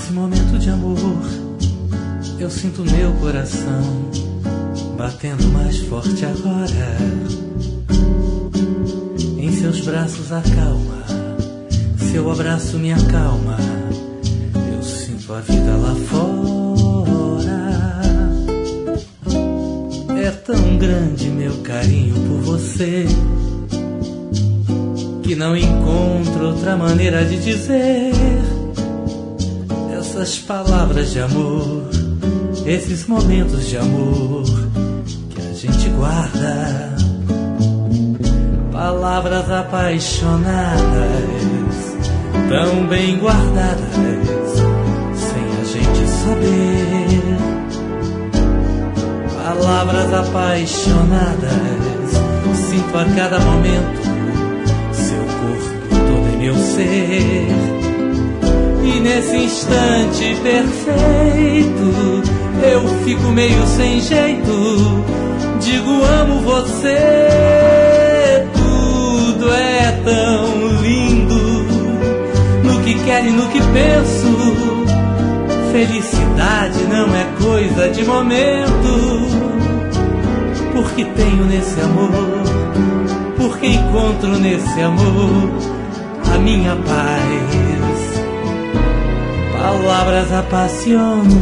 Nesse momento de amor, eu sinto meu coração batendo mais forte agora. Em seus braços acalma, seu abraço me acalma. Eu sinto a vida lá fora. É tão grande meu carinho por você que não encontro outra maneira de dizer essas palavras de amor, esses momentos de amor que a gente guarda. Palavras apaixonadas, tão bem guardadas, sem a gente saber. Palavras apaixonadas, sinto a cada momento seu corpo todo em meu ser. E nesse instante perfeito eu fico meio sem jeito. Digo amo você, tudo é tão lindo. No que quero e no que penso, felicidade não é coisa de momento. Porque tenho nesse amor, porque encontro nesse amor a minha paz. Palavras apasionadas,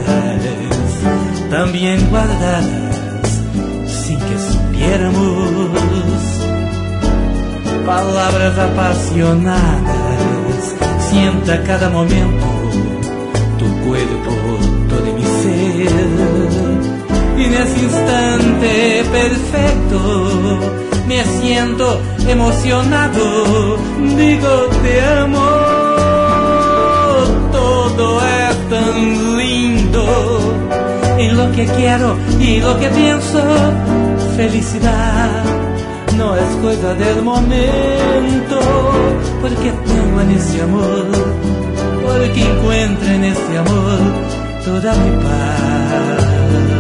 também guardadas, sin que supiéramos. Palavras apasionadas, siento a cada momento tu cuerpo todo en mi ser. Y nesse instante perfecto me siento emocionado. Digo te amo. Todo es tan lindo en lo que quiero y lo que pienso. Felicidad no es cosa del momento, porque tengo en ese amor, porque encuentro en ese amor toda mi paz.